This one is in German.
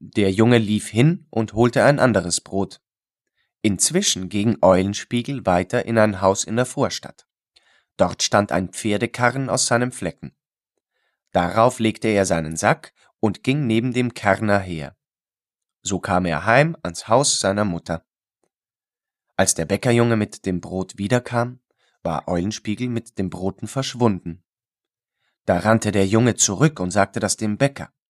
Der Junge lief hin und holte ein anderes Brot. Inzwischen ging Eulenspiegel weiter in ein Haus in der Vorstadt. Dort stand ein Pferdekarren aus seinem Flecken. Darauf legte er seinen Sack und ging neben dem Kärrner her. So kam er heim ans Haus seiner Mutter. Als der Bäckerjunge mit dem Brot wiederkam, war Eulenspiegel mit den Broten verschwunden. Da rannte der Junge zurück und sagte das dem Bäcker.